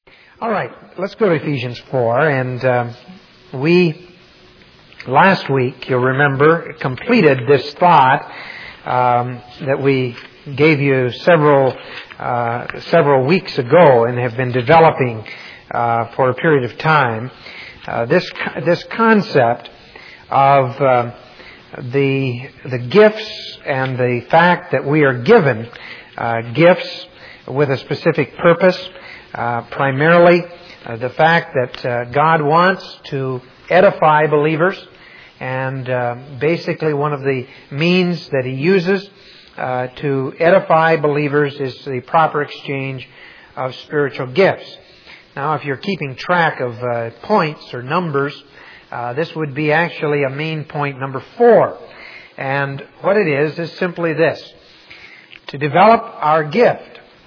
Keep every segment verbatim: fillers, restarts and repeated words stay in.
All right, let's go to Ephesians four. And um, we, last week, you'll remember, completed this thought um, that we gave you several uh, several weeks ago and have been developing uh, for a period of time. Uh, this this concept of uh, the the gifts and the fact that we are given uh, gifts with a specific purpose. Uh, primarily, uh, the fact that uh, God wants to edify believers, and uh, basically one of the means that He uses uh, to edify believers is the proper exchange of spiritual gifts. Now, if you're keeping track of uh, points or numbers, uh, this would be actually a main point number four. And what it is is simply this: to develop our gift,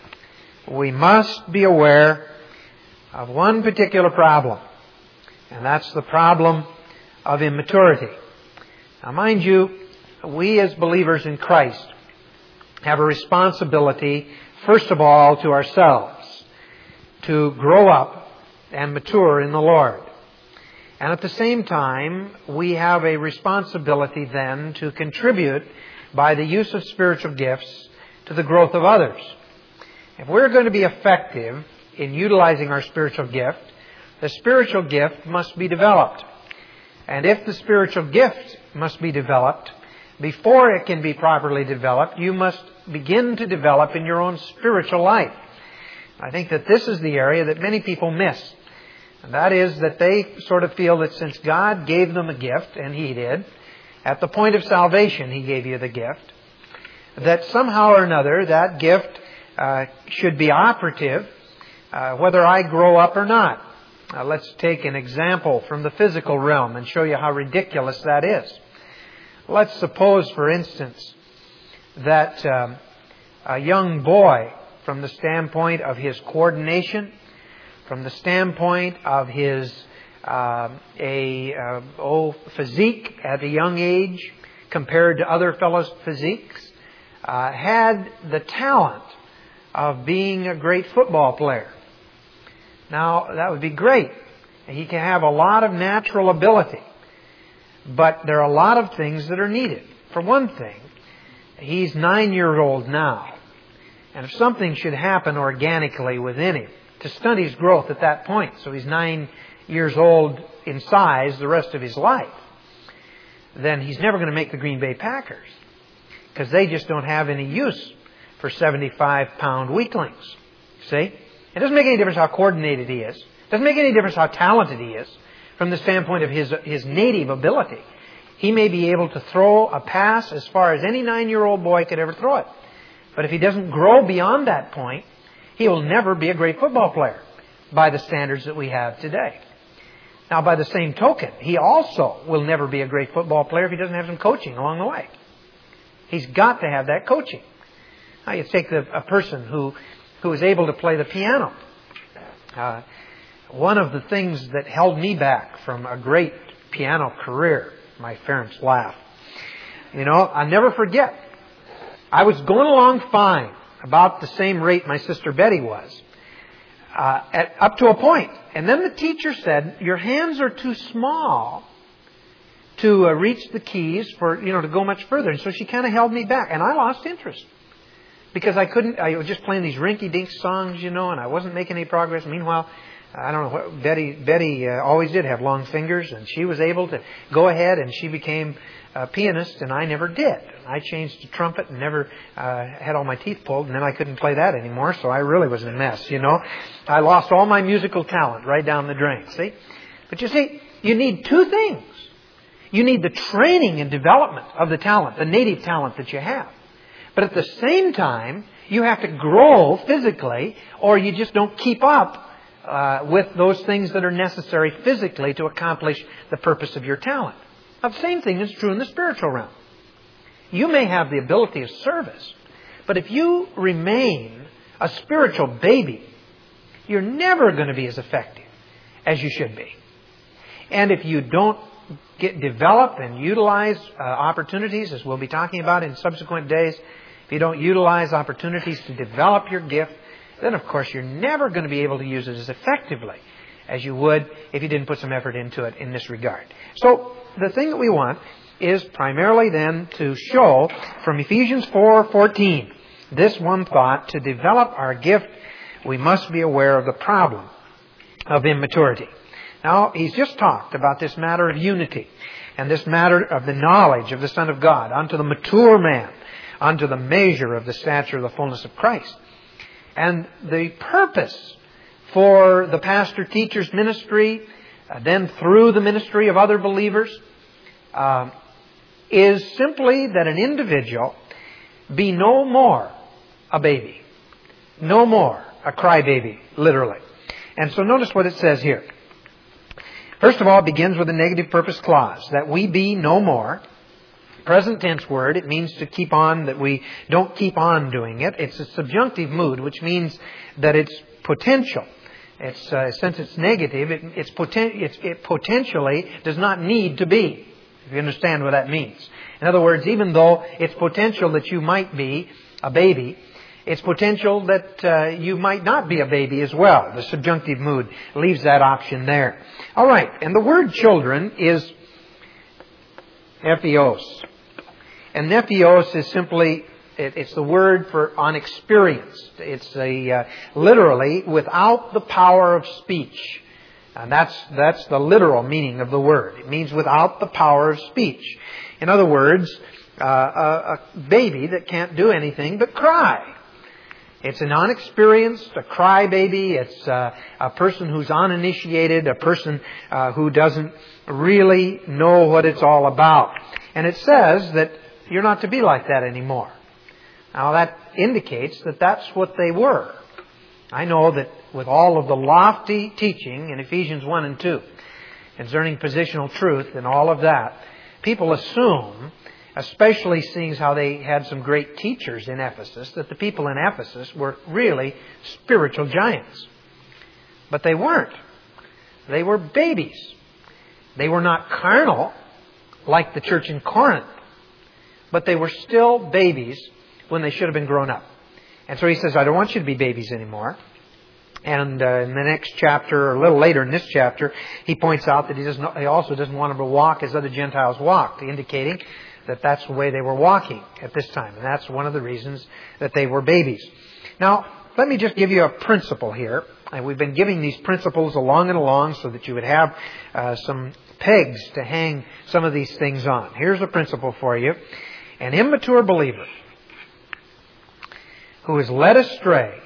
we must be aware of one particular problem, and that's the problem of immaturity. Now, mind you, we as believers in Christ have a responsibility, first of all, to ourselves, to grow up and mature in the Lord. And at the same time, we have a responsibility then to contribute by the use of spiritual gifts to the growth of others. If we're going to be effective in utilizing our spiritual gift, the spiritual gift must be developed. And if the spiritual gift must be developed, before it can be properly developed, you must begin to develop in your own spiritual life. I think that this is the area that many people miss. And that is that they sort of feel that since God gave them a gift, and He did, at the point of salvation He gave you the gift, that somehow or another that gift Uh, should be operative, uh, whether I grow up or not. Uh, let's take an example from the physical realm and show you how ridiculous that is. Let's suppose, for instance, that um, a young boy, from the standpoint of his coordination, from the standpoint of his uh, a uh, oh, physique at a young age compared to other fellows' physiques, uh, had the talent of being a great football player. Now, that would be great. He can have a lot of natural ability. But there are a lot of things that are needed. For one thing, he's nine years old now. And if something should happen organically within him to stunt his growth at that point, so he's nine years old in size the rest of his life, then he's never going to make the Green Bay Packers, because they just don't have any use for seventy-five pound weaklings. See? It doesn't make any difference how coordinated he is. It doesn't make any difference how talented he is from the standpoint of his, his native ability. He may be able to throw a pass as far as any nine-year-old boy could ever throw it. But if he doesn't grow beyond that point, he will never be a great football player by the standards that we have today. Now, by the same token, he also will never be a great football player if he doesn't have some coaching along the way. He's got to have that coaching. Now, you take the, a person who, who is able to play the piano. Uh, one of the things that held me back from a great piano career, my parents laugh. You know, I'll never forget. I was going along fine, about the same rate my sister Betty was, uh, at, up to a point. And then the teacher said, your hands are too small to uh, reach the keys for, you know, to go much further. And so she kind of held me back. And I lost interest. Because I couldn't, I was just playing these rinky-dink songs, you know, and I wasn't making any progress. Meanwhile, I don't know what, Betty, Betty uh, always did have long fingers, and she was able to go ahead and she became a pianist, and I never did. I changed to trumpet and never uh, had all my teeth pulled, and then I couldn't play that anymore, so I really was in a mess, you know. I lost all my musical talent right down the drain, see? But you see, you need two things. You need the training and development of the talent, the native talent that you have. But at the same time, you have to grow physically, or you just don't keep up uh, with those things that are necessary physically to accomplish the purpose of your talent. Now, the same thing is true in the spiritual realm. You may have the ability of service, but if you remain a spiritual baby, you're never going to be as effective as you should be. And if you don't get develop and utilize uh, opportunities, as we'll be talking about in subsequent days, if you don't utilize opportunities to develop your gift, then of course you're never going to be able to use it as effectively as you would if you didn't put some effort into it in this regard. So the thing that we want is primarily then to show from Ephesians four fourteen this one thought: to develop our gift, we must be aware of the problem of immaturity. Now, he's just talked about this matter of unity and this matter of the knowledge of the Son of God unto the mature man, unto the measure of the stature of the fullness of Christ. And the purpose for the pastor-teacher's ministry, uh, then through the ministry of other believers, uh, is simply that an individual be no more a baby, no more a crybaby, literally. And so notice what it says here. First of all, it begins with a negative purpose clause, that we be no more. Present tense word, it means to keep on, that we don't keep on doing it. It's a subjunctive mood, which means that it's potential. It's uh, since it's negative, it, it's, poten- it's it potentially does not need to be, if you understand what that means. In other words, even though it's potential that you might be a baby, it's potential that uh, you might not be a baby as well. The subjunctive mood leaves that option there. All right, and the word children is nephios. And nephios is simply, it, it's the word for unexperienced. It's a uh, literally without the power of speech. And that's, that's the literal meaning of the word. It means without the power of speech. In other words, uh, a, a baby that can't do anything but cry. It's an unexperienced, a crybaby. It's uh, a person who's uninitiated, a person uh, who doesn't really know what it's all about. And it says that you're not to be like that anymore. Now that indicates that that's what they were. I know that with all of the lofty teaching in Ephesians one and two concerning positional truth and all of that, people assume, especially seeing how they had some great teachers in Ephesus, that the people in Ephesus were really spiritual giants. But they weren't. They were babies. They were not carnal like the church in Corinth, but they were still babies when they should have been grown up. And so he says, I don't want you to be babies anymore. And uh, in the next chapter, or a little later in this chapter, he points out that he, doesn't, he also doesn't want them to walk as other Gentiles walked, indicating that that's the way they were walking at this time. And that's one of the reasons that they were babies. Now, let me just give you a principle here. And we've been giving these principles along and along so that you would have uh, some pegs to hang some of these things on. Here's a principle for you. An immature believer who is led astray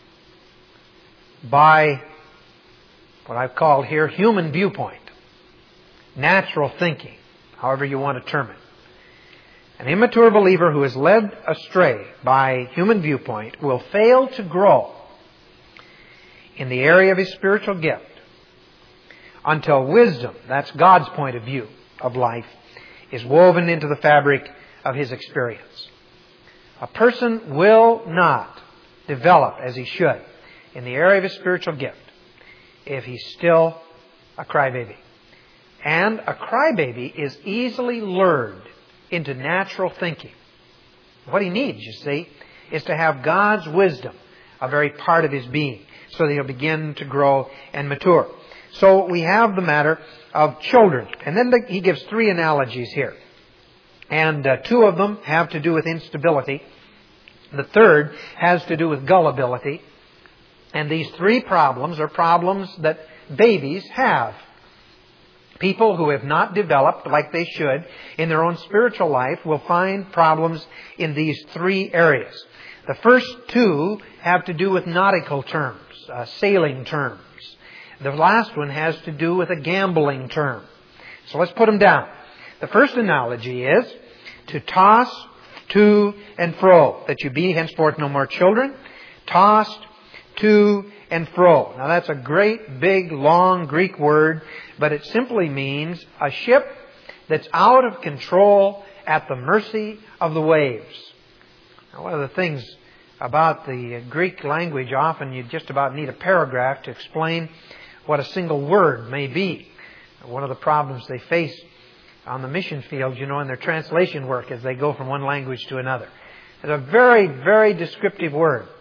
by what I've called here human viewpoint, natural thinking, however you want to term it. An immature believer who is led astray by human viewpoint will fail to grow in the area of his spiritual gift until wisdom, that's God's point of view of life, is woven into the fabric of his experience. A person will not develop as he should in the area of his spiritual gift if he's still a crybaby. And a crybaby is easily lured into natural thinking. What he needs, you see, is to have God's wisdom a very part of his being so that he'll begin to grow and mature. So we have the matter of children. And then the, he gives three analogies here. And uh, two of them have to do with instability. The third has to do with gullibility. And these three problems are problems that babies have. People who have not developed like they should in their own spiritual life will find problems in these three areas. The first two have to do with nautical terms, uh, sailing terms. The last one has to do with a gambling term. So let's put them down. The first analogy is to toss to and fro, that you be henceforth no more children, tossed to and fro. Now that's a great, big, long Greek word, but it simply means a ship that's out of control at the mercy of the waves. Now, one of the things about the Greek language, often you just about need a paragraph to explain what a single word may be. One of the problems they face on the mission field, you know, in their translation work as they go from one language to another. It's a very, very descriptive word.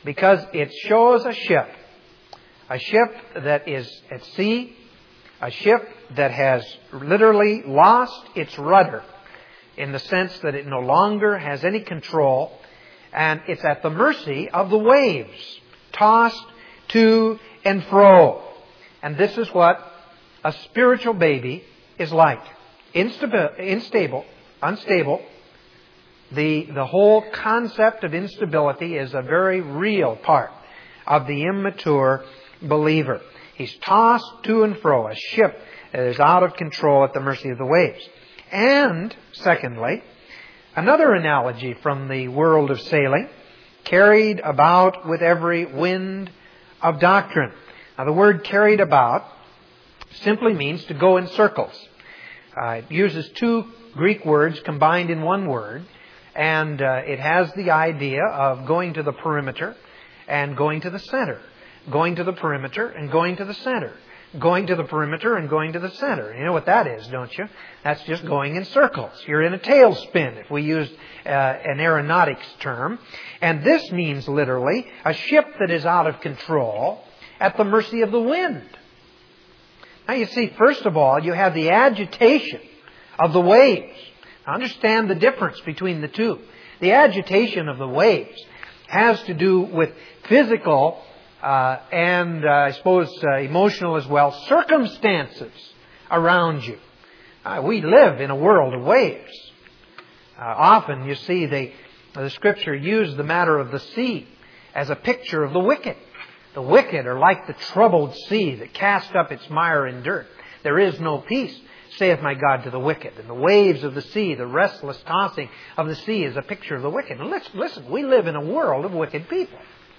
because it shows a ship. A ship that is at sea. A ship that has literally lost its rudder in the sense that it no longer has any control, and it's at the mercy of the waves, tossed to and fro. And this is what a spiritual baby is like. Instabil- unstable, unstable. The, the whole concept of instability is a very real part of the immature believer. He's tossed to and fro, a ship that is out of control at the mercy of the waves. And, secondly, another analogy from the world of sailing, carried about with every wind of doctrine. Now, the word carried about simply means to go in circles. Uh, it uses two Greek words combined in one word, and uh, it has the idea of going to the perimeter and going to the center. Going to the perimeter and going to the center. Going to the perimeter and going to the center. You know what that is, don't you? That's just going in circles. You're in a tailspin, if we use uh, an aeronautics term. And this means literally a ship that is out of control at the mercy of the wind. Now you see, first of all, you have the agitation of the waves. Now understand the difference between the two. The agitation of the waves has to do with physical Uh, and uh, I suppose uh, emotional as well, circumstances around you. Uh, we live in a world of waves. Uh, often, you see, they, the Scripture used the matter of the sea as a picture of the wicked. The wicked are like the troubled sea that cast up its mire and dirt. There is no peace, saith my God to the wicked. And the waves of the sea, the restless tossing of the sea, is a picture of the wicked. And listen, listen, we live in a world of wicked people.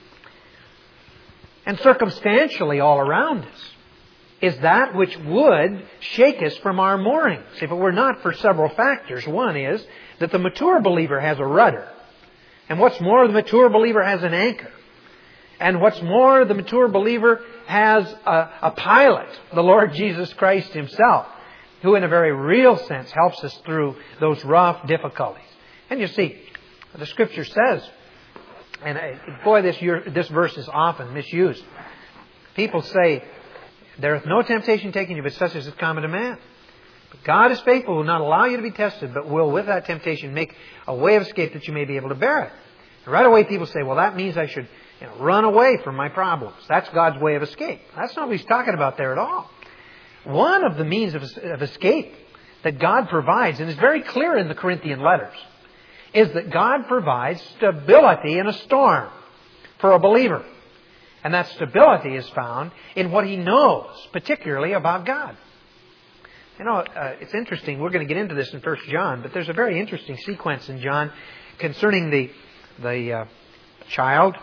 And circumstantially all around us is that which would shake us from our moorings if it were not for several factors. One is that the mature believer has a rudder. And what's more, the mature believer has an anchor. And what's more, the mature believer has a, a pilot, the Lord Jesus Christ Himself, who in a very real sense helps us through those rough difficulties. And you see, the Scripture says, and boy, this, this verse is often misused. People say, there is no temptation taken you but such as is common to man. But God is faithful, will not allow you to be tested, but will with that temptation make a way of escape that you may be able to bear it. And right away people say, well, that means I should you know, run away from my problems. That's God's way of escape. That's not what He's talking about there at all. One of the means of, of escape that God provides, and is very clear in the Corinthian letters, is that God provides stability in a storm for a believer. And that stability is found in what he knows, particularly about God. You know, uh, it's interesting. We're going to get into this in First John, but there's a very interesting sequence in John concerning the the uh, child,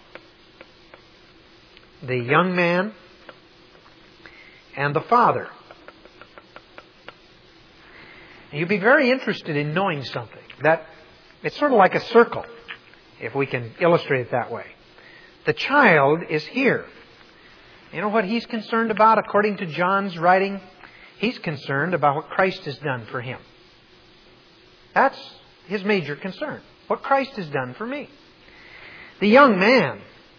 the young man, and the father. And you'd be very interested in knowing something. That it's sort of like a circle, if we can illustrate it that way. The child is here. You know what he's concerned about according to John's writing? He's concerned about what Christ has done for him. That's his major concern. What Christ has done for me. The young man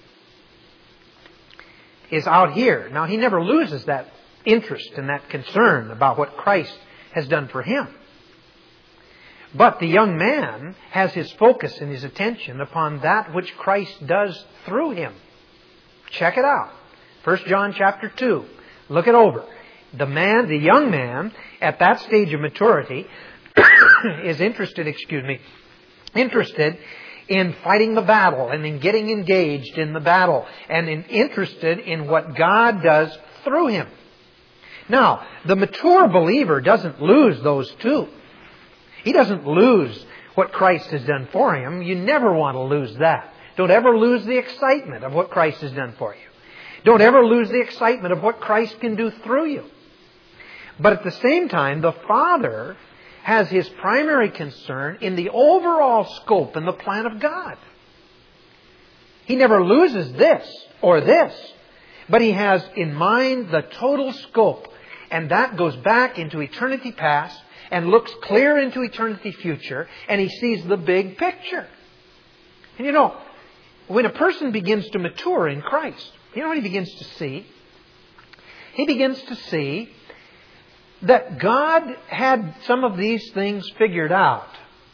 is out here. Now, he never loses that interest and that concern about what Christ has done for him. But the young man has his focus and his attention upon that which Christ does through him. Check it out. First John chapter two. Look it over. The man, the young man, at that stage of maturity, is interested, excuse me, interested in fighting the battle and in getting engaged in the battle and in interested in what God does through him. Now, the mature believer doesn't lose those two. He doesn't lose what Christ has done for him. You never want to lose that. Don't ever lose the excitement of what Christ has done for you. Don't ever lose the excitement of what Christ can do through you. But at the same time, the Father has His primary concern in the overall scope and the plan of God. He never loses this or this, but He has in mind the total scope. And that goes back into eternity past and looks clear into eternity future, and He sees the big picture. And you know, when a person begins to mature in Christ, you know what he begins to see? He begins to see that God had some of these things figured out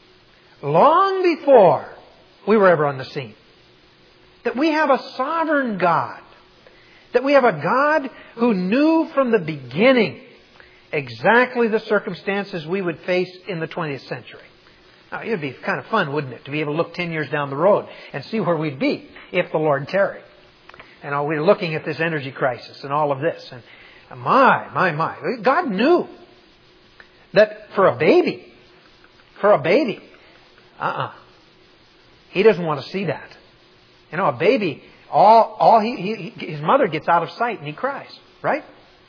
long before we were ever on the scene. That we have a sovereign God. That we have a God who knew from the beginning exactly the circumstances we would face in the twentieth century. Now, it would be kind of fun, wouldn't it, to be able to look ten years down the road and see where we'd be if the Lord tarried. And uh, we're looking at this energy crisis and all of this. And my, my, my. God knew that for a baby, for a baby, uh-uh, He doesn't want to see that. You know, a baby, all, all he, he, his mother gets out of sight and he cries, right?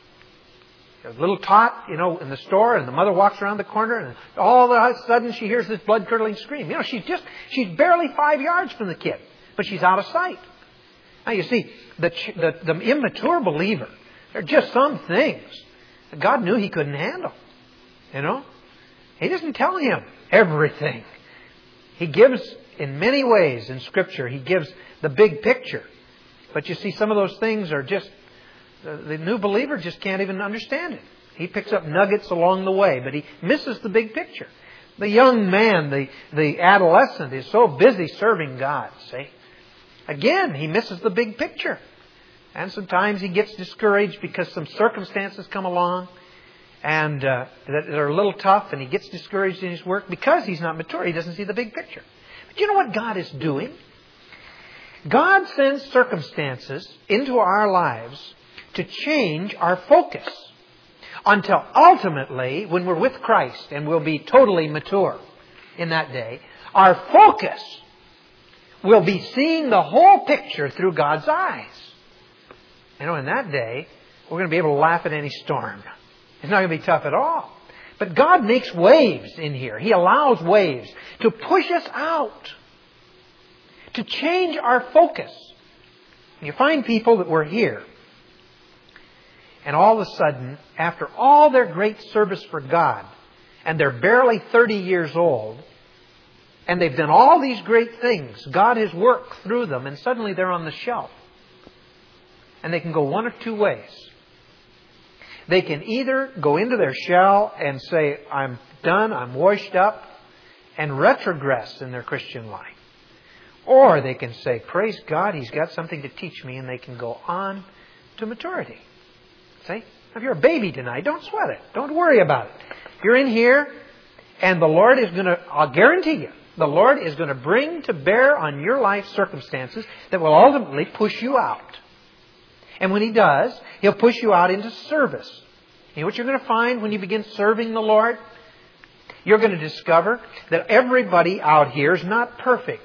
A little tot, you know, in the store, and the mother walks around the corner, and all of a sudden she hears this blood-curdling scream. You know, she's just, she's barely five yards from the kid, but she's out of sight. Now, you see, the, the, the immature believer, there are just some things that God knew he couldn't handle. You know? He doesn't tell him everything. He gives, in many ways in Scripture, He gives the big picture. But you see, some of those things are just, the, the new believer just can't even understand it. He picks up nuggets along the way, but he misses the big picture. The young man, the, the adolescent is so busy serving God, see? Again, he misses the big picture. And sometimes he gets discouraged because some circumstances come along and uh, that are a little tough, and he gets discouraged in his work because he's not mature. He doesn't see the big picture. But you know what God is doing? God sends circumstances into our lives to change our focus until ultimately, when we're with Christ and we'll be totally mature in that day, our focus will be seeing the whole picture through God's eyes. You know, in that day, we're going to be able to laugh at any storm. It's not going to be tough at all. But God makes waves in here. He allows waves to push us out, to change our focus. You find people that were here, and all of a sudden, after all their great service for God, and they're barely thirty years old, and they've done all these great things, God has worked through them, and suddenly they're on the shelf. And they can go one of two ways. They can either go into their shell and say, I'm done, I'm washed up, and retrogress in their Christian life. Or they can say, praise God, He's got something to teach me, and they can go on to maturity. See? If you're a baby tonight, don't sweat it. Don't worry about it. You're in here, and the Lord is going to, I'll guarantee you, the Lord is going to bring to bear on your life circumstances that will ultimately push you out. And when He does, He'll push you out into service. You know what you're going to find when you begin serving the Lord? You're going to discover that everybody out here is not perfect.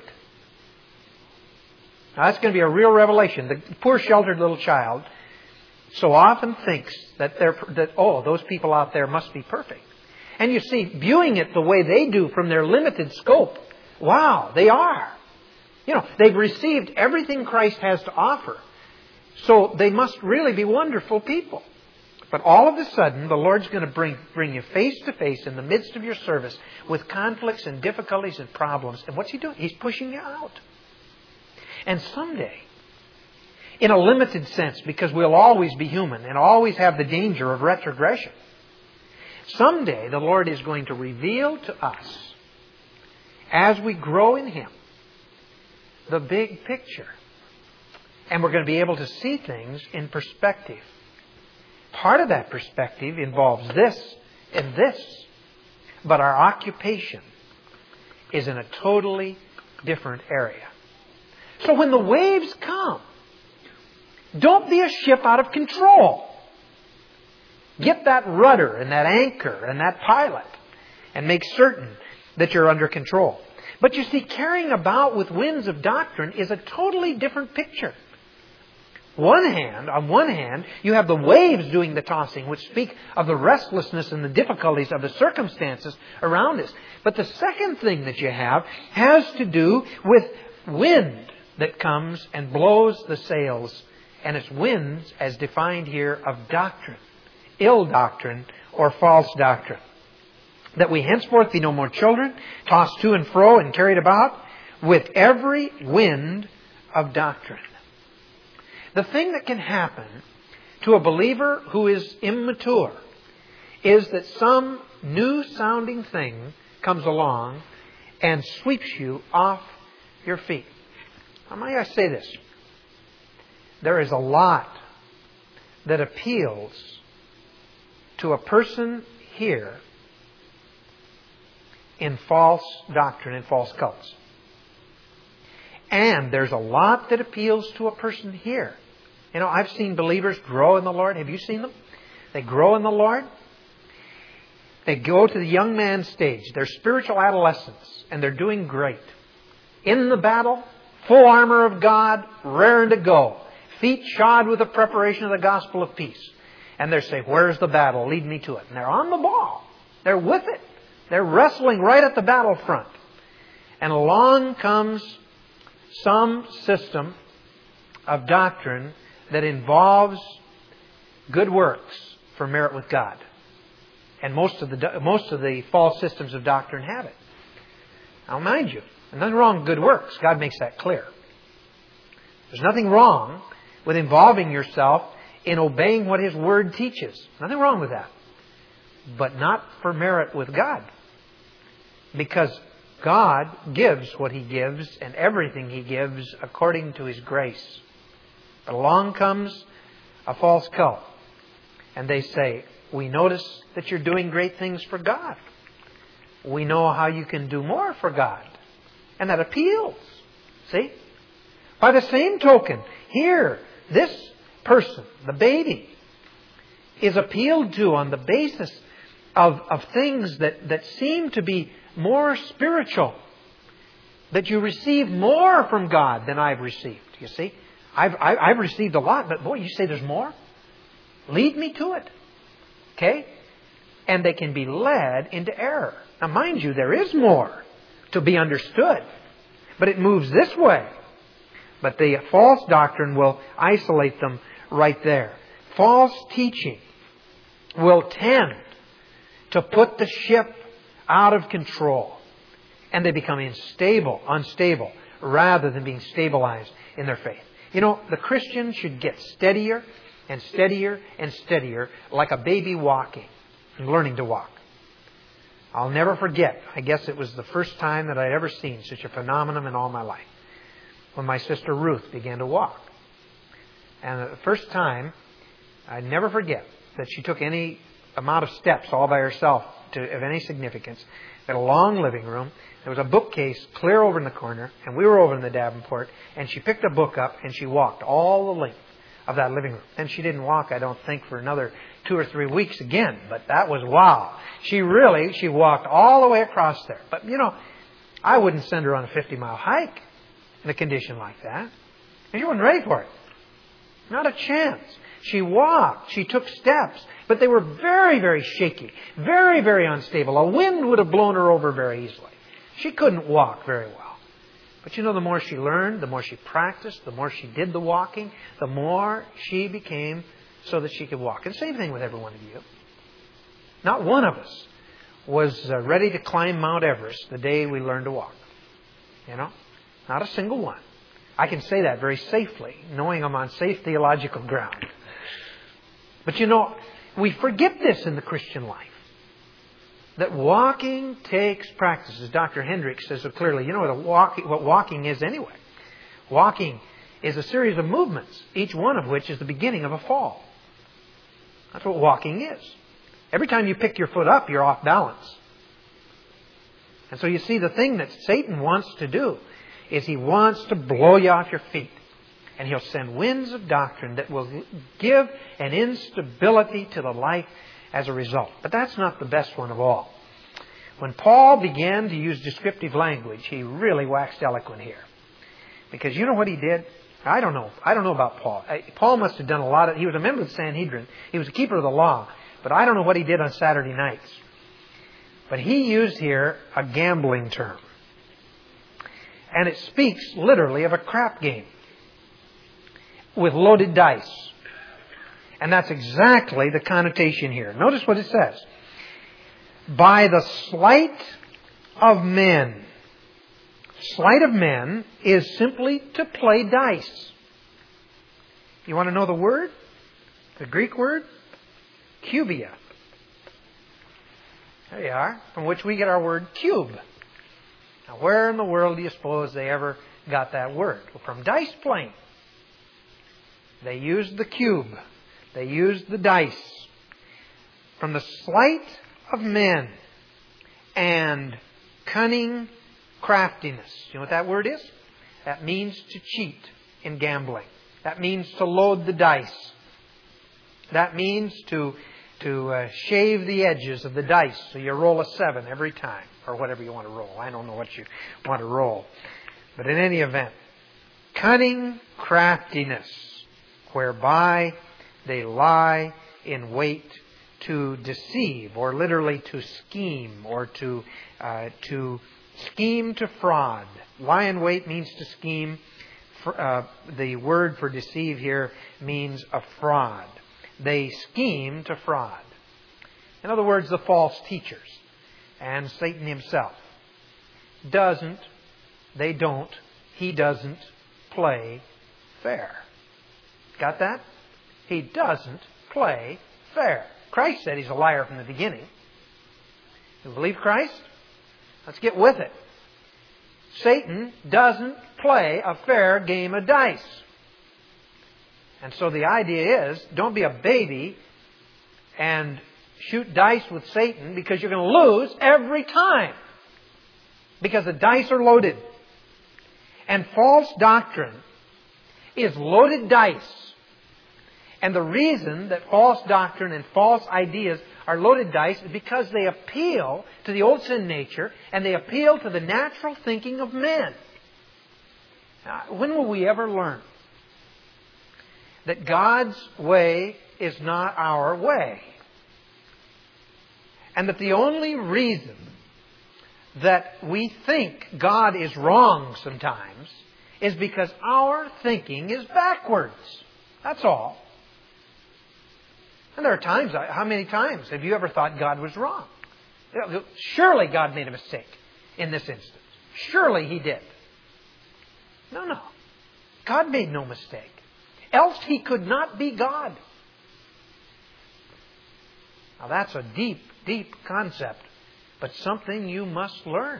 Now, that's going to be a real revelation. The poor sheltered little child so often thinks that they're that oh, those people out there must be perfect. And you see, viewing it the way they do from their limited scope, wow, they are. You know, they've received everything Christ has to offer. So they must really be wonderful people. But all of a sudden, the Lord's going to bring, bring you face to face in the midst of your service with conflicts and difficulties and problems. And what's He doing? He's pushing you out. And someday, in a limited sense, because we'll always be human and always have the danger of retrogression, someday the Lord is going to reveal to us, as we grow in Him, the big picture. And we're going to be able to see things in perspective. Part of that perspective involves this and this. But our occupation is in a totally different area. So when the waves come, don't be a ship out of control. Get that rudder and that anchor and that pilot and make certain that you're under control. But you see, carrying about with winds of doctrine is a totally different picture. One hand, on one hand, you have the waves doing the tossing, which speak of the restlessness and the difficulties of the circumstances around us. But the second thing that you have has to do with wind that comes and blows the sails. And it's winds, as defined here, of doctrine. Ill doctrine or false doctrine. That we henceforth be no more children, tossed to and fro and carried about with every wind of doctrine. The thing that can happen to a believer who is immature is that some new sounding thing comes along and sweeps you off your feet. Now, may I say this? There is a lot that appeals to a person here in false doctrine and false cults. And there's a lot that appeals to a person here. You know, I've seen believers grow in the Lord. Have you seen them? They grow in the Lord. They go to the young man stage. They're spiritual adolescents, and they're doing great. In the battle, full armor of God, raring to go. Feet shod with the preparation of the gospel of peace. And they're saying, where's the battle? Lead me to it. And they're on the ball. They're with it. They're wrestling right at the battlefront. And along comes some system of doctrine that involves good works for merit with God. And most of the most of the false systems of doctrine have it. Now mind you, there's nothing wrong with good works. God makes that clear. There's nothing wrong with involving yourself in obeying what His Word teaches. Nothing wrong with that. But not for merit with God. Because God gives what He gives and everything He gives according to His grace. But along comes a false cult. And they say, we notice that you're doing great things for God. We know how you can do more for God. And that appeals. See? By the same token, here, this person, the baby, is appealed to on the basis of, of things that, that seem to be more spiritual. That you receive more from God than I've received. You see? I've, I, I've received a lot, but boy, you say there's more? Lead me to it. Okay? And they can be led into error. Now mind you, there is more to be understood. But it moves this way. But the false doctrine will isolate them right there. False teaching will tend to put the ship out of control. And they become unstable, unstable, rather than being stabilized in their faith. You know, the Christian should get steadier and steadier and steadier, like a baby walking and learning to walk. I'll never forget, I guess it was the first time that I'd ever seen such a phenomenon in all my life, when my sister Ruth began to walk. And the first time, I'd never forget that she took any amount of steps all by herself to, of any significance. We had a long living room. There was a bookcase clear over in the corner, and we were over in the Davenport, and she picked a book up and she walked all the length of that living room. And she didn't walk, I don't think, for another two or three weeks again. But that was wow. She really, she walked all the way across there. But, you know, I wouldn't send her on a fifty-mile hike in a condition like that. And she wasn't ready for it. Not a chance. She walked. She took steps. But they were very, very shaky. Very, very unstable. A wind would have blown her over very easily. She couldn't walk very well. But you know, the more she learned, the more she practiced, the more she did the walking, the more she became so that she could walk. And same thing with every one of you. Not one of us was uh, ready to climb Mount Everest the day we learned to walk. You know? Not a single one. I can say that very safely, knowing I'm on safe theological ground. But you know, we forget this in the Christian life. That walking takes practice. As Doctor Hendricks says so clearly, you know what, a walk, what walking is anyway. Walking is a series of movements, each one of which is the beginning of a fall. That's what walking is. Every time you pick your foot up, you're off balance. And so you see, the thing that Satan wants to do is he wants to blow you off your feet. And he'll send winds of doctrine that will give an instability to the life as a result. But that's not the best one of all. When Paul began to use descriptive language, he really waxed eloquent here. Because you know what he did? I don't know. I don't know about Paul. Paul must have done a lot of... He was a member of the Sanhedrin. He was a keeper of the law. But I don't know what he did on Saturday nights. But he used here a gambling term. And it speaks literally of a crap game with loaded dice. And that's exactly the connotation here. Notice what it says. By the sleight of men, sleight of men is simply to play dice. You want to know the word? The Greek word? Cubia. There you are, from which we get our word cube. Now, where in the world do you suppose they ever got that word? Well, from dice playing. They used the cube. They used the dice. From the sleight of men and cunning craftiness. You know what that word is? That means to cheat in gambling. That means to load the dice. That means to to uh, shave the edges of the dice so you roll a seven every time, or whatever you want to roll. I don't know what you want to roll. But in any event, cunning craftiness, whereby they lie in wait to deceive, or literally to scheme, or to uh, to scheme to fraud. Lie in wait means to scheme. Uh, the word for deceive here means a fraud. They scheme to fraud. In other words, the false teachers and Satan himself doesn't, they don't, he doesn't play fair. Got that? He doesn't play fair. Christ said he's a liar from the beginning. You believe Christ? Let's get with it. Satan doesn't play a fair game of dice. And so the idea is, don't be a baby and shoot dice with Satan, because you're going to lose every time. Because the dice are loaded. And false doctrine is loaded dice. And the reason that false doctrine and false ideas are loaded dice is because they appeal to the old sin nature, and they appeal to the natural thinking of men. Now, when will we ever learn that God's way is not our way? And that the only reason that we think God is wrong sometimes is because our thinking is backwards. That's all. And there are times, how many times have you ever thought God was wrong? Surely God made a mistake in this instance. Surely He did. No, no. God made no mistake. Else He could not be God. Now that's a deep, deep concept, but something you must learn.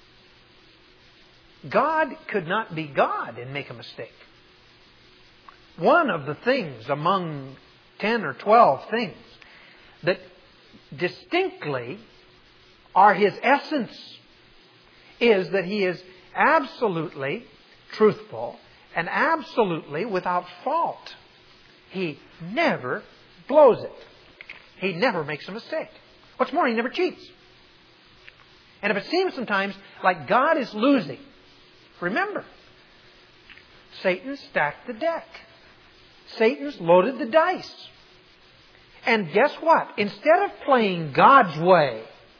God could not be God and make a mistake. One of the things among ten or twelve things that distinctly are His essence is that He is absolutely truthful and absolutely without fault. He never blows it. He never makes a mistake. What's more, He never cheats. And if it seems sometimes like God is losing, remember, Satan stacked the deck. Satan's loaded the dice. And guess what? Instead of playing God's way,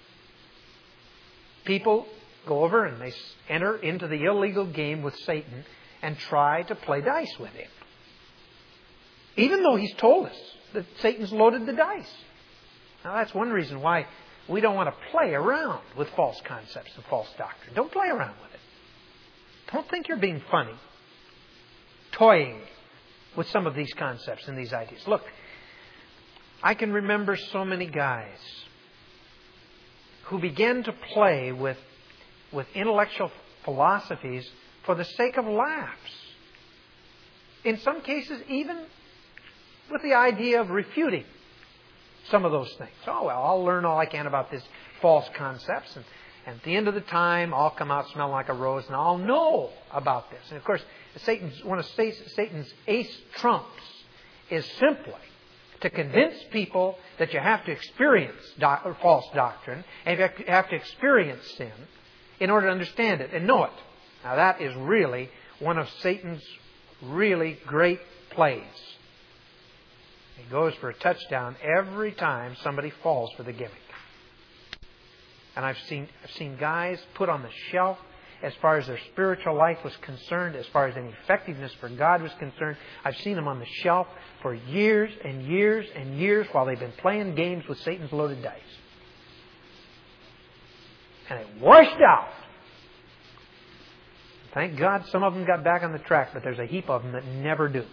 people go over and they enter into the illegal game with Satan and try to play dice with him. Even though He's told us that Satan's loaded the dice. Now that's one reason why we don't want to play around with false concepts and false doctrine. Don't play around with it. Don't think you're being funny, toying with some of these concepts and these ideas. Look, I can remember so many guys who began to play with, with intellectual philosophies for the sake of laughs. In some cases, even with the idea of refuting some of those things. Oh, well, I'll learn all I can about these false concepts, and, and at the end of the time, I'll come out smelling like a rose, and I'll know about this. And of course, Satan's, one of Satan's ace trumps is simply to convince people that you have to experience doc, false doctrine, and you have to experience sin in order to understand it and know it. Now that is really one of Satan's really great plays. He goes for a touchdown every time somebody falls for the gimmick. And I've seen I've seen guys put on the shelf as far as their spiritual life was concerned, as far as any effectiveness for God was concerned. I've seen them on the shelf for years and years and years while they've been playing games with Satan's loaded dice. And it washed out. Thank God some of them got back on the track, but there's a heap of them that never do.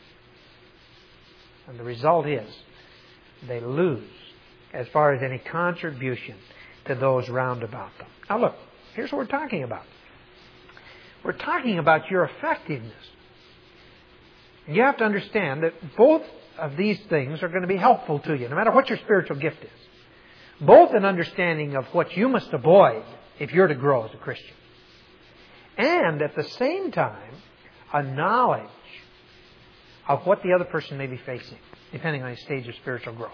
And the result is they lose as far as any contribution to those round about them. Now look, here's what we're talking about. We're talking about your effectiveness. You have to understand that both of these things are going to be helpful to you, no matter what your spiritual gift is. Both an understanding of what you must avoid if you're to grow as a Christian. And at the same time, a knowledge of what the other person may be facing, depending on his stage of spiritual growth.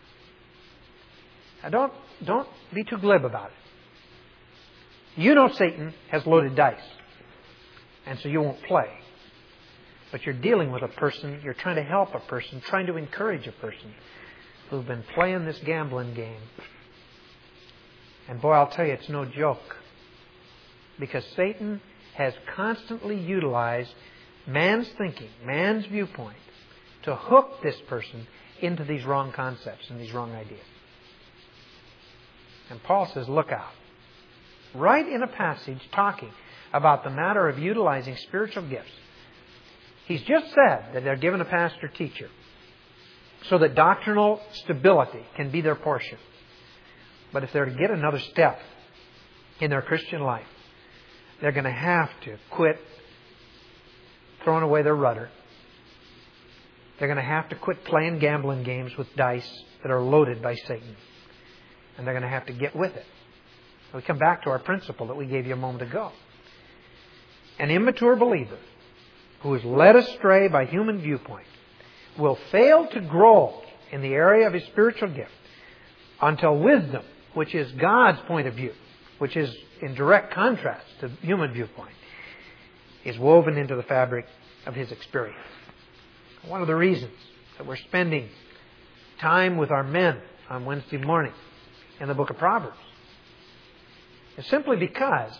Now don't, don't be too glib about it. You know Satan has loaded dice, and so you won't play. But you're dealing with a person, you're trying to help a person, trying to encourage a person who've been playing this gambling game. And boy, I'll tell you, it's no joke. Because Satan has constantly utilized man's thinking, man's viewpoint, to hook this person into these wrong concepts and these wrong ideas. And Paul says, look out. Right in a passage talking about the matter of utilizing spiritual gifts. He's just said that they're given a pastor-teacher so that doctrinal stability can be their portion. But if they're to get another step in their Christian life, they're going to have to quit throwing away their rudder. They're going to have to quit playing gambling games with dice that are loaded by Satan. And they're going to have to get with it. We come back to our principle that we gave you a moment ago. An immature believer who is led astray by human viewpoint will fail to grow in the area of his spiritual gift until wisdom, which is God's point of view, which is in direct contrast to human viewpoint, is woven into the fabric of his experience. One of the reasons that we're spending time with our men on Wednesday morning in the book of Proverbs is simply because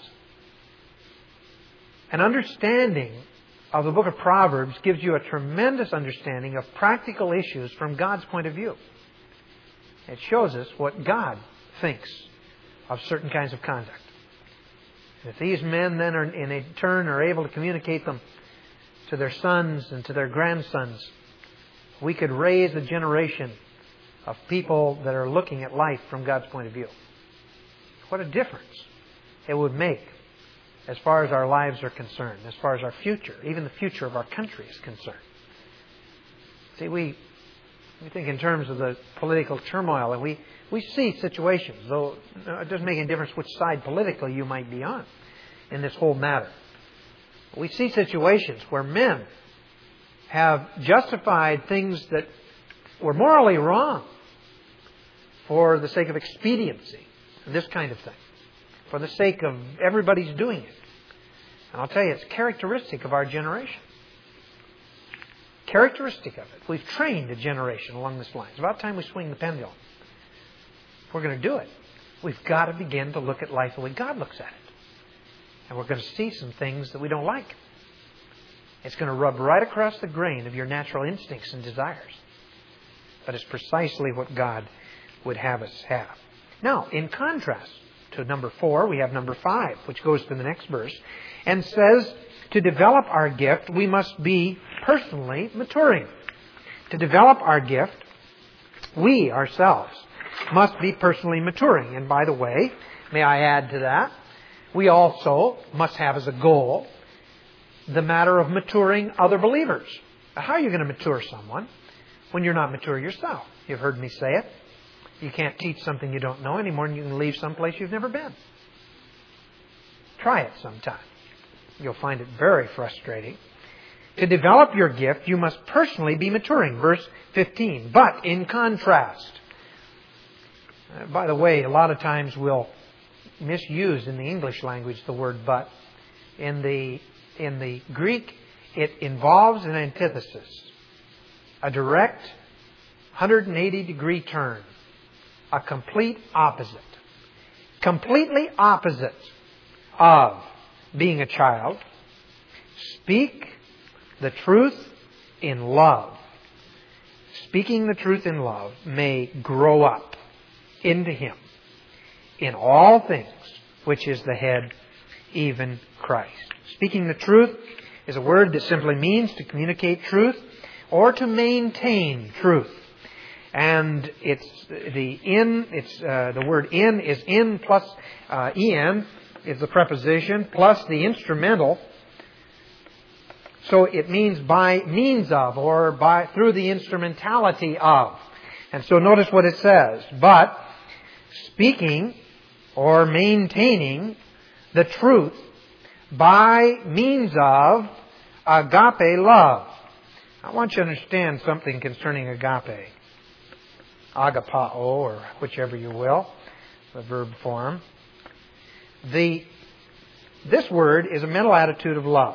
an understanding of the book of Proverbs gives you a tremendous understanding of practical issues from God's point of view. It shows us what God thinks of certain kinds of conduct. And if these men then are, in turn are able to communicate them to their sons and to their grandsons, we could raise a generation of people that are looking at life from God's point of view. What a difference it would make as far as our lives are concerned, as far as our future, even the future of our country is concerned. See, we we think in terms of the political turmoil, and we, we see situations, though it doesn't make any difference which side politically you might be on in this whole matter. We see situations where men have justified things that were morally wrong for the sake of expediency, this kind of thing, for the sake of everybody's doing it. And I'll tell you, it's characteristic of our generation. Characteristic of it. We've trained a generation along this line. It's about time we swing the pendulum. If we're going to do it, we've got to begin to look at life the way God looks at it. And we're going to see some things that we don't like. It's going to rub right across the grain of your natural instincts and desires. But it's precisely what God would have us have. Now, in contrast to number four, we have number five, which goes to the next verse, and says, to develop our gift, we must be personally maturing. To develop our gift, we ourselves must be personally maturing. And by the way, may I add to that, we also must have as a goal the matter of maturing other believers. How are you going to mature someone when you're not mature yourself? You've heard me say it. You can't teach something you don't know any more than you can leave someplace you've never been. Try it sometime. You'll find it very frustrating. To develop your gift, you must personally be maturing. Verse fifteen. But in contrast, uh, by the way, a lot of times we'll misuse in the English language the word but. In the, in the Greek, it involves an antithesis, a direct one hundred eighty degree turn, a complete opposite. Completely opposite of being a child. Speak the truth in love. Speaking the truth in love may grow up into Him in all things, which is the head, even Christ. Speaking the truth is a word that simply means to communicate truth or to maintain truth. And it's the in, it's uh, the word in is in plus uh, en is the preposition plus the instrumental. So it means by means of or by through the instrumentality of. And so notice what it says. But speaking or maintaining the truth by means of agape love. I want you to understand something concerning agape. Agapao, or whichever you will, the verb form. The, this word is a mental attitude of love.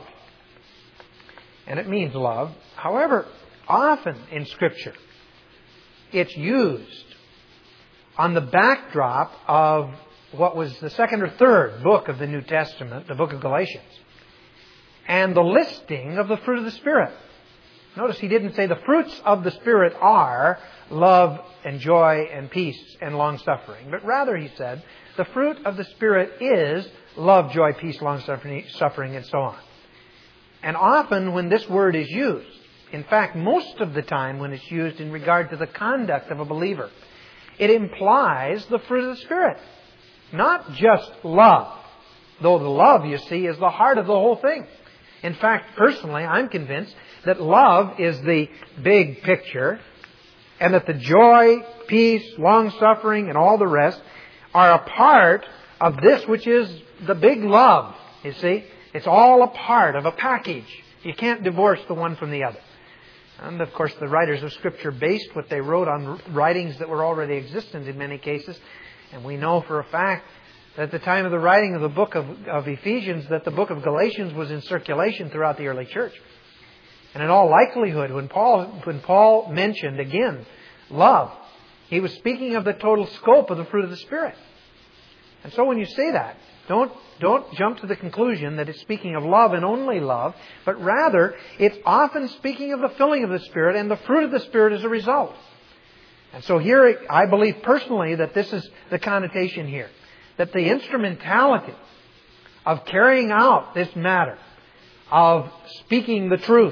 And it means love. However, often in Scripture, it's used on the backdrop of what was the second or third book of the New Testament, the book of Galatians, and the listing of the fruit of the Spirit. Notice he didn't say the fruits of the Spirit are love and joy and peace and long-suffering, but rather he said the fruit of the Spirit is love, joy, peace, long-suffering, and so on. And often when this word is used, in fact, most of the time when it's used in regard to the conduct of a believer, it implies the fruit of the Spirit. Not just love, though the love, you see, is the heart of the whole thing. In fact, personally, I'm convinced that love is the big picture and that the joy, peace, long-suffering, and all the rest are a part of this which is the big love, you see. It's all a part of a package. You can't divorce the one from the other. And, of course, the writers of Scripture based what they wrote on writings that were already existent in many cases. And we know for a fact that at the time of the writing of the book of, of Ephesians, that the book of Galatians was in circulation throughout the early church. And in all likelihood, when Paul, when Paul mentioned, again, love, he was speaking of the total scope of the fruit of the Spirit. And so when you say that, don't, don't jump to the conclusion that it's speaking of love and only love, but rather it's often speaking of the filling of the Spirit and the fruit of the Spirit as a result. And so here, I believe personally that this is the connotation here. That the instrumentality of carrying out this matter, of speaking the truth,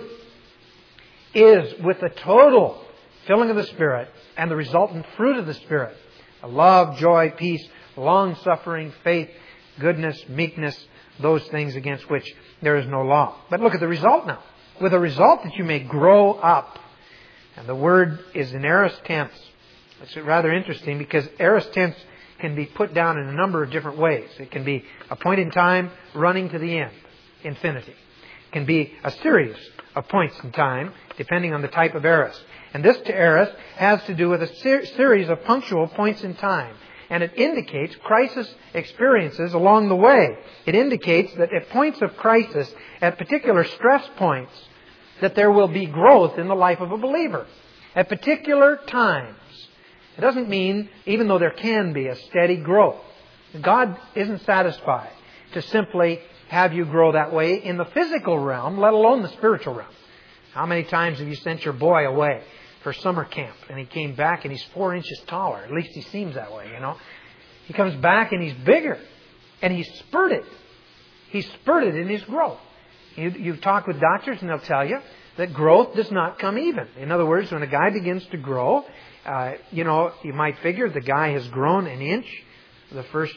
is with the total filling of the Spirit and the resultant fruit of the Spirit. Love, joy, peace, long-suffering, faith, goodness, meekness, those things against which there is no law. But look at the result now. With a result that you may grow up. And the word is in aorist tense. It's rather interesting because aorist tense can be put down in a number of different ways. It can be a point in time running to the end, infinity. It can be a series of points in time, depending on the type of aorist. And this to aorist has to do with a ser- series of punctual points in time. And it indicates crisis experiences along the way. It indicates that at points of crisis, at particular stress points, that there will be growth in the life of a believer. At particular times. It doesn't mean, even though there can be a steady growth, God isn't satisfied to simply have you grow that way in the physical realm, let alone the spiritual realm. How many times have you sent your boy away for summer camp and he came back and he's four inches taller? At least he seems that way, you know. He comes back and he's bigger and he's spurted. He's spurted in his growth. You, you talk with doctors and they'll tell you that growth does not come even. In other words, when a guy begins to grow, uh, you know, you might figure the guy has grown an inch the first,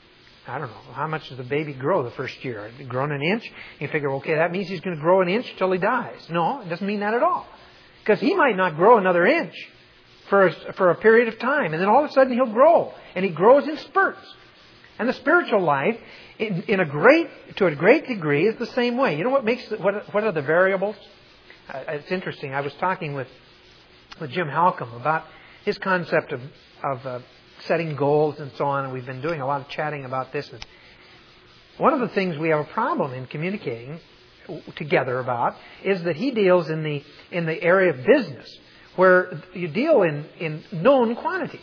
I don't know, how much does the baby grow the first year? Grown an inch? You figure, okay, that means he's going to grow an inch till he dies. No, it doesn't mean that at all. Because he might not grow another inch for a, for a period of time. And then all of a sudden he'll grow. And he grows in spurts. And the spiritual life, in, in a great, to a great degree, is the same way. You know what makes, what, what are the variables? Uh, it's interesting. I was talking with, with Jim Halcomb about his concept of, of uh, setting goals and so on. And we've been doing a lot of chatting about this. And one of the things we have a problem in communicating together about is that he deals in the in the area of business where you deal in, in known quantities.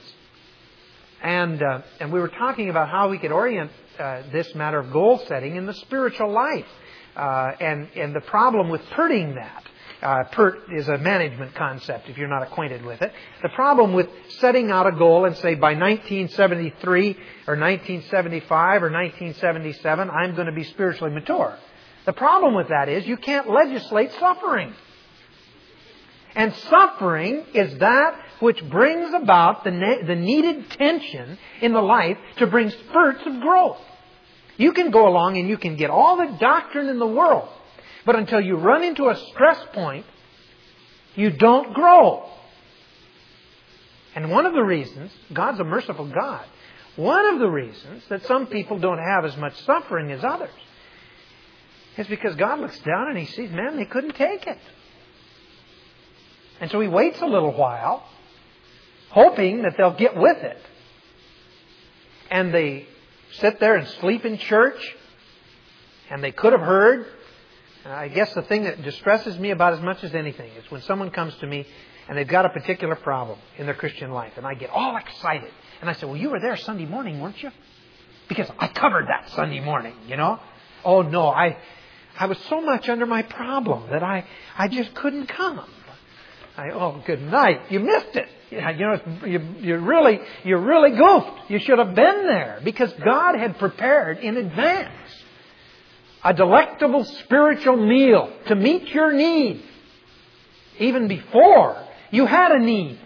And uh, and we were talking about how we could orient uh, this matter of goal setting in the spiritual life. Uh, and, and the problem with PERTing that. Uh, PERT is a management concept if you're not acquainted with it. The problem with setting out a goal and say by nineteen seventy-three or nineteen seventy-five or nineteen seventy-seven I'm going to be spiritually mature. The problem with that is you can't legislate suffering. And suffering is that which brings about the, ne- the needed tension in the life to bring spurts of growth. You can go along and you can get all the doctrine in the world, but until you run into a stress point, you don't grow. And one of the reasons, God's a merciful God, one of the reasons that some people don't have as much suffering as others is because God looks down and He sees, man, they couldn't take it. And so He waits a little while, hoping that they'll get with it. And they sit there and sleep in church, and they could have heard. And I guess the thing that distresses me about as much as anything is when someone comes to me and they've got a particular problem in their Christian life, and I get all excited. And I say, well, you were there Sunday morning, weren't you? Because I covered that Sunday morning, you know. Oh, no, I I was so much under my problem that I, I just couldn't come. I, oh, good night. You missed it. You know, you, you really, you really goofed. You should have been there because God had prepared in advance a delectable spiritual meal to meet your need even before you had a need.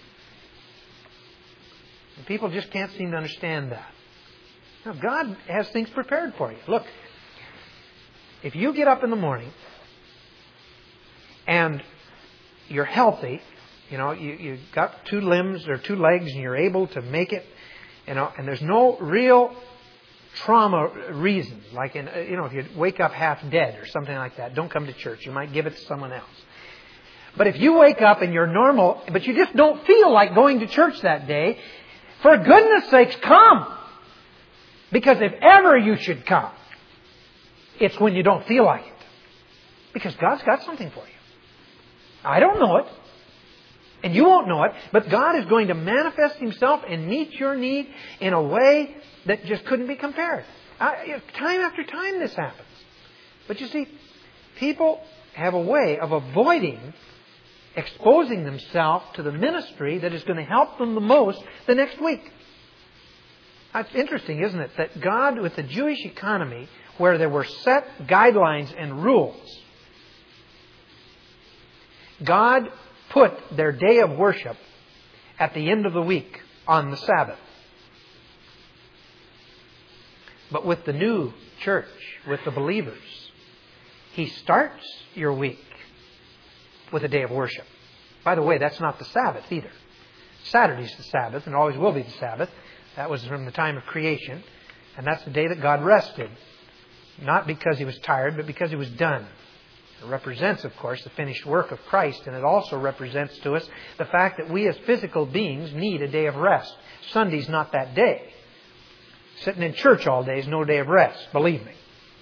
And people just can't seem to understand that. Now, God has things prepared for you. Look, if you get up in the morning and you're healthy, you know, you, you've got two limbs or two legs and you're able to make it, you know, and there's no real trauma reason, like, in, you know, if you wake up half dead or something like that, don't come to church. You might give it to someone else. But if you wake up and you're normal, but you just don't feel like going to church that day, for goodness sakes, come. Because if ever you should come, it's when you don't feel like it. Because God's got something for you. I don't know it. And you won't know it. But God is going to manifest Himself and meet your need in a way that just couldn't be compared. I, time after time this happens. But you see, people have a way of avoiding exposing themselves to the ministry that is going to help them the most the next week. It's interesting, isn't it, that God, with the Jewish economy, where there were set guidelines and rules, God put their day of worship at the end of the week on the Sabbath. But with the new church, with the believers, He starts your week with a day of worship. By the way, that's not the Sabbath either. Saturday's the Sabbath and always will be the Sabbath. That was from the time of creation. And that's the day that God rested. Not because He was tired, but because He was done. It represents, of course, the finished work of Christ. And it also represents to us the fact that we as physical beings need a day of rest. Sunday's not that day. Sitting in church all day is no day of rest, believe me.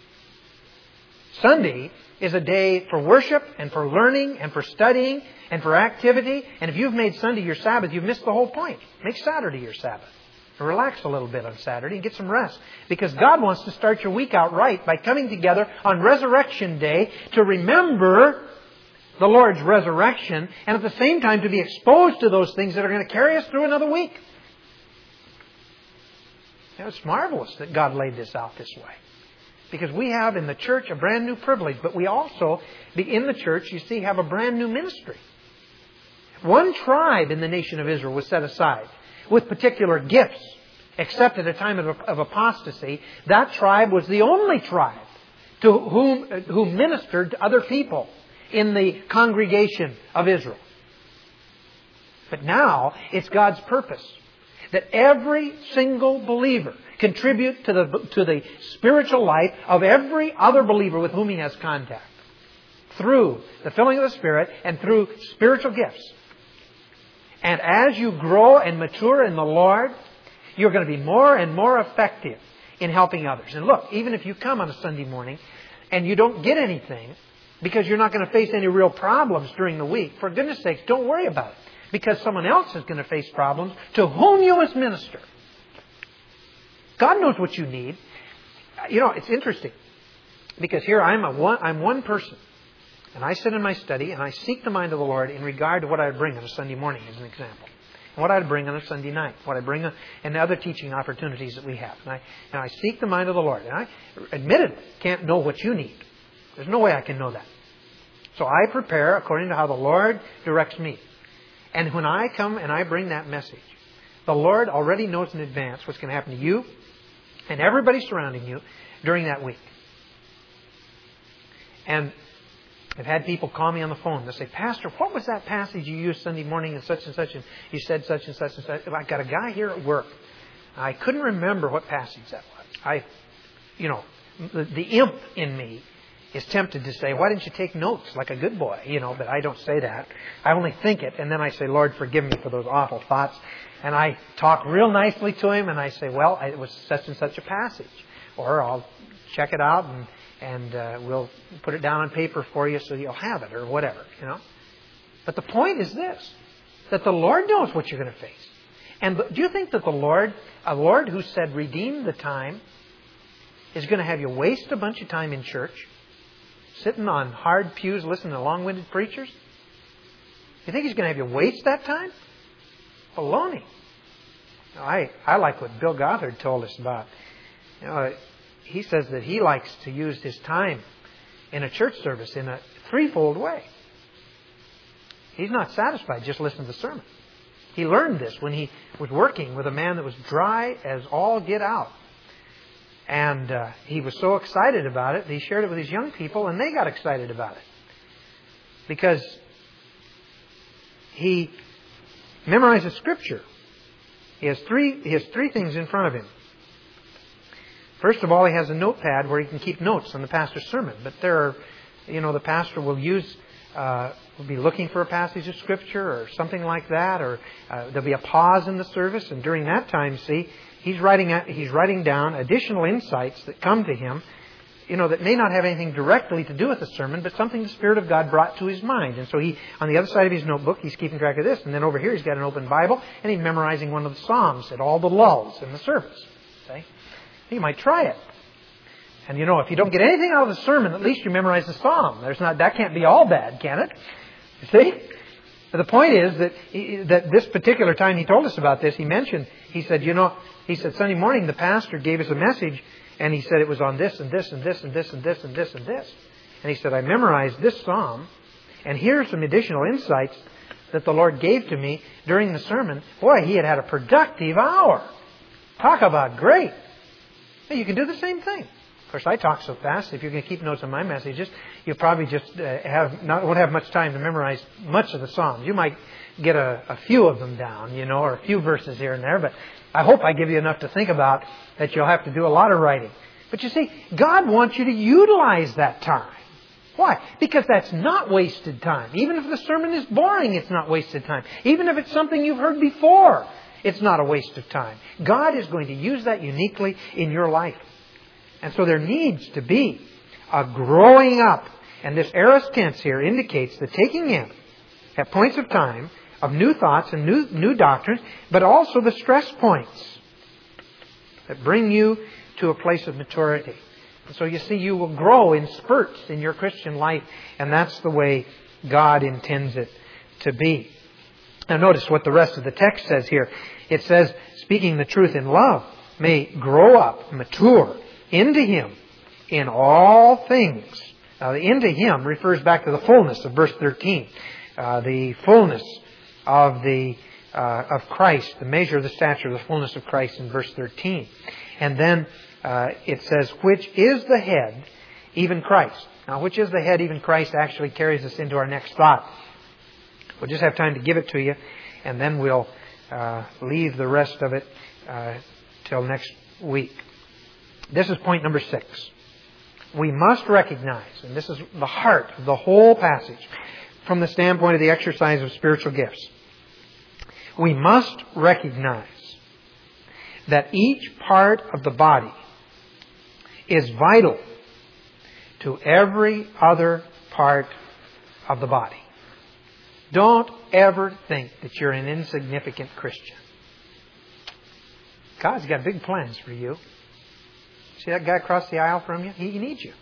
Sunday is a day for worship and for learning and for studying and for activity. And if you've made Sunday your Sabbath, you've missed the whole point. Make Saturday your Sabbath. And relax a little bit on Saturday and get some rest. Because God wants to start your week out right by coming together on Resurrection Day to remember the Lord's resurrection and at the same time to be exposed to those things that are going to carry us through another week. You know, it's marvelous that God laid this out this way. Because we have in the church a brand new privilege, but we also, in the church, you see, have a brand new ministry. One tribe in the nation of Israel was set aside with particular gifts, except at a time of, of apostasy. That tribe was the only tribe to whom who ministered to other people in the congregation of Israel. But now it's God's purpose that every single believer contribute to the to the spiritual life of every other believer with whom he has contact through the filling of the Spirit and through spiritual gifts. And as you grow and mature in the Lord, you're going to be more and more effective in helping others. And look, even if you come on a Sunday morning and you don't get anything because you're not going to face any real problems during the week, for goodness sakes, don't worry about it. Because someone else is going to face problems to whom you must minister. God knows what you need. You know, it's interesting. Because here I'm a one, I'm one person. And I sit in my study and I seek the mind of the Lord in regard to what I bring on a Sunday morning, as an example. And what I'd bring on a Sunday night. What I bring in the other teaching opportunities that we have. And I, and I seek the mind of the Lord. And I, admittedly, can't know what you need. There's no way I can know that. So I prepare according to how the Lord directs me. And when I come and I bring that message, the Lord already knows in advance what's going to happen to you and everybody surrounding you during that week. And I've had people call me on the phone. They'll say, Pastor, what was that passage you used Sunday morning and such and such, and you said such and such and such. I got a guy here at work. I couldn't remember what passage that was. I, you know, the, the imp in me is tempted to say, why didn't you take notes like a good boy? You know, but I don't say that. I only think it, and then I say, Lord, forgive me for those awful thoughts. And I talk real nicely to him, and I say, well, it was such and such a passage. Or I'll check it out, and, and uh, we'll put it down on paper for you so you'll have it, or whatever, you know. But the point is this, that the Lord knows what you're going to face. And do you think that the Lord, a Lord who said, redeem the time, is going to have you waste a bunch of time in church, sitting on hard pews listening to long-winded preachers? You think He's going to have you waste that time? Baloney. I, I like what Bill Gothard told us about. You know, he says that he likes to use his time in a church service in a threefold way. He's not satisfied just listening to the sermon. He learned this when he was working with a man that was dry as all get out. And uh, he was so excited about it, he shared it with his young people, and they got excited about it. Because he memorizes Scripture. He has three, he has three things in front of him. First of all, he has a notepad where he can keep notes on the pastor's sermon. But there are, you know, the pastor will use, uh, will be looking for a passage of Scripture or something like that, or uh, there'll be a pause in the service, and during that time, see, he's writing he's writing down additional insights that come to him, you know, that may not have anything directly to do with the sermon, but something the Spirit of God brought to his mind. And so he, on the other side of his notebook, he's keeping track of this, and then over here he's got an open Bible, and he's memorizing one of the Psalms at all the lulls in the service. See? You might try it. And you know, if you don't get anything out of the sermon, at least you memorize the Psalm. There's not, that can't be all bad, can it? You see? But the point is that he, that this particular time he told us about this, he mentioned, he said, you know, he said, Sunday morning the pastor gave us a message, and he said it was on this and this and this and this and this and this and this. And he said, I memorized this Psalm, and here's some additional insights that the Lord gave to me during the sermon. Boy, he had had a productive hour. Talk about great. Hey, you can do the same thing. Of course, I talk so fast. If you're going to keep notes on my messages, you'll probably just uh, have not won't have much time to memorize much of the Psalms. You might get a, a few of them down, you know, or a few verses here and there. But I hope I give you enough to think about that you'll have to do a lot of writing. But you see, God wants you to utilize that time. Why? Because that's not wasted time. Even if the sermon is boring, it's not wasted time. Even if it's something you've heard before, it's not a waste of time. God is going to use that uniquely in your life. And so there needs to be a growing up. And this aorist tense here indicates the taking in at points of time of new thoughts and new, new doctrines, but also the stress points that bring you to a place of maturity. And so you see, you will grow in spurts in your Christian life, and that's the way God intends it to be. Now notice what the rest of the text says here. It says, speaking the truth in love, may grow up, mature into Him in all things. Now the into Him refers back to the fullness of verse thirteen. Uh, the fullness of the uh, of Christ, the measure of the stature of the fullness of Christ in verse thirteen. And then uh, it says, which is the head, even Christ. Now, which is the head, even Christ, actually carries us into our next thought. We'll just have time to give it to you, and then we'll uh, leave the rest of it uh, till next week. This is point number six. We must recognize, and this is the heart of the whole passage, from the standpoint of the exercise of spiritual gifts. We must recognize that each part of the body is vital to every other part of the body. Don't ever think that you're an insignificant Christian. God's got big plans for you. See that guy across the aisle from you? He needs you.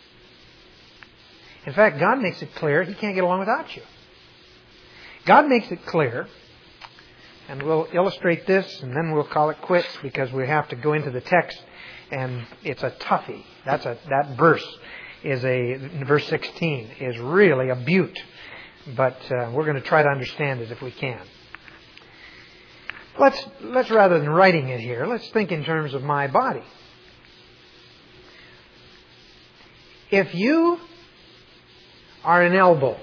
In fact, God makes it clear He can't get along without you. God makes it clear, and we'll illustrate this, and then we'll call it quits because we have to go into the text, and it's a toughie. That's a that verse is a, verse sixteen, is really a beaut. But uh, we're going to try to understand it if we can. Let's, let's rather than writing it here, let's think in terms of my body. If you are an elbow,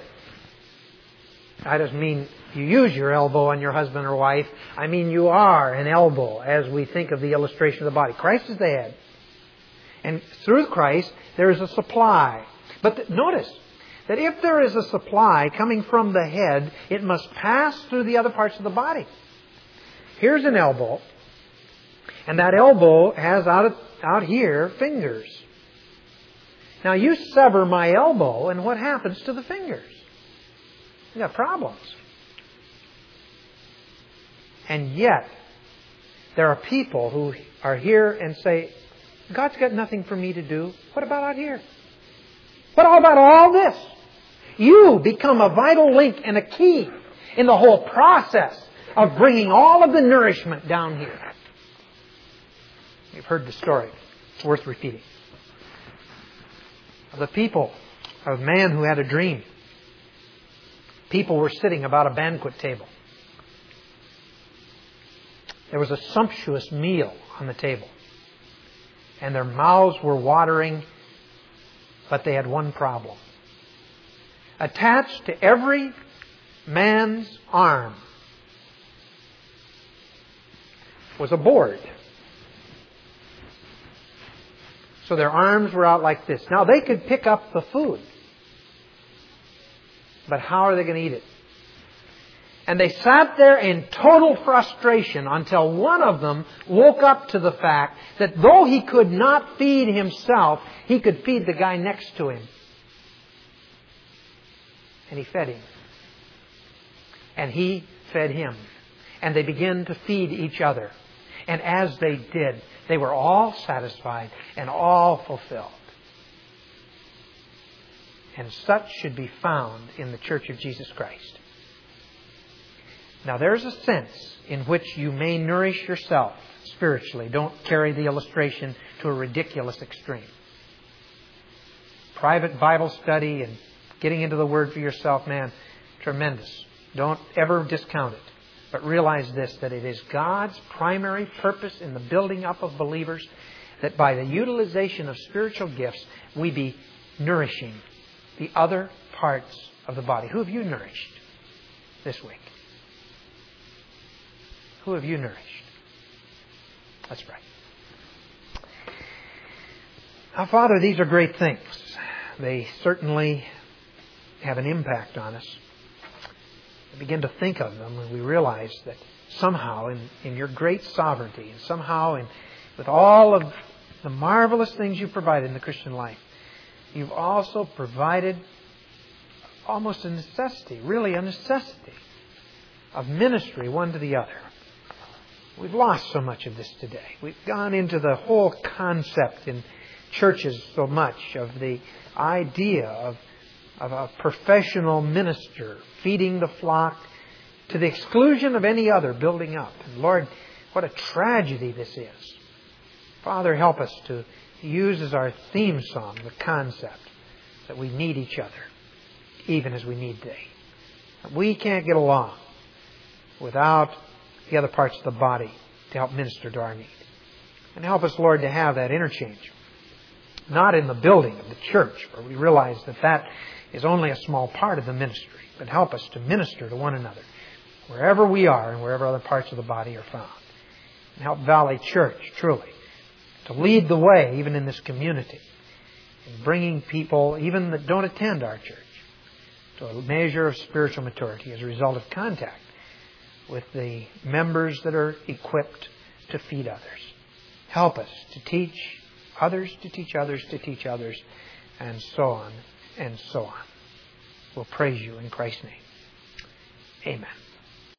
I don't mean you use your elbow on your husband or wife. I mean you are an elbow as we think of the illustration of the body. Christ is the head. And through Christ, there is a supply. But th- notice that if there is a supply coming from the head, it must pass through the other parts of the body. Here's an elbow. And that elbow has out, of, out here fingers. Now you sever my elbow and what happens to the fingers? You got problems. And yet, there are people who are here and say, God's got nothing for me to do. What about out here? What about all this? You become a vital link and a key in the whole process of bringing all of the nourishment down here. You've heard the story. It's worth repeating. Of the people, of a man who had a dream. People were sitting about a banquet table. There was a sumptuous meal on the table. And their mouths were watering, but they had one problem. Attached to every man's arm was a board. So their arms were out like this. Now they could pick up the food. But how are they going to eat it? And they sat there in total frustration until one of them woke up to the fact that though he could not feed himself, he could feed the guy next to him. And he fed him. And he fed him. And they began to feed each other. And as they did, they were all satisfied and all fulfilled. And such should be found in the Church of Jesus Christ. Now there's a sense in which you may nourish yourself spiritually. Don't carry the illustration to a ridiculous extreme. Private Bible study and getting into the Word for yourself, man, tremendous. Don't ever discount it. But realize this, that it is God's primary purpose in the building up of believers that by the utilization of spiritual gifts, we be nourishing the other parts of the body. Who have you nourished this week? Who have you nourished? Let's pray. Now, Father, these are great things. They certainly have an impact on us. We begin to think of them and we realize that somehow in, in your great sovereignty and somehow in, with all of the marvelous things you've provided in the Christian life, you've also provided almost a necessity, really a necessity of ministry one to the other. We've lost so much of this today. We've gone into the whole concept in churches so much of the idea of, of a professional minister feeding the flock to the exclusion of any other building up. And Lord, what a tragedy this is. Father, help us to use as our theme song the concept that we need each other, even as we need Thee. We can't get along without the other parts of the body to help minister to our need. And help us, Lord, to have that interchange. Not in the building of the church, where we realize that that is only a small part of the ministry, but help us to minister to one another wherever we are and wherever other parts of the body are found. And help Valley Church, truly, to lead the way even in this community in bringing people, even that don't attend our church, to a measure of spiritual maturity as a result of contact with the members that are equipped to feed others. Help us to teach others, to teach others, to teach others, and so on and so on. We'll praise you in Christ's name. Amen.